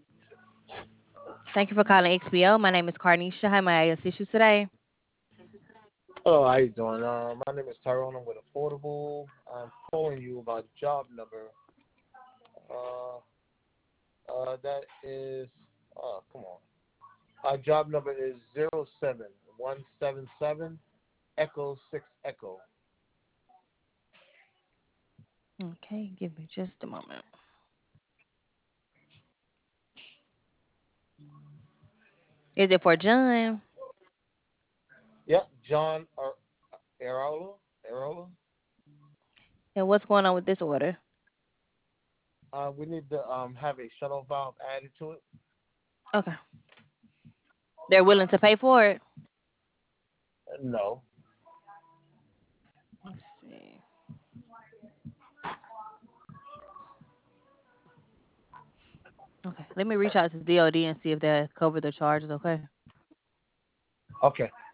Thank you for calling XPO. My name is Carnisha. How may I assist you today? Hello, how you doing? My name is Tyrone. I'm with Affordable. I'm calling you about job number. Uh, that is. Come on. Job number is 07177 Echo 6 Echo. Okay, give me just a moment. Is it for John? Yep, John Arola. Arola. And what's going on with this order? We need to have a shuttle valve added to it. Okay. They're willing to pay for it? No. Let's see. Okay. Let me reach out to DOD and see if they cover the charges, okay? Okay.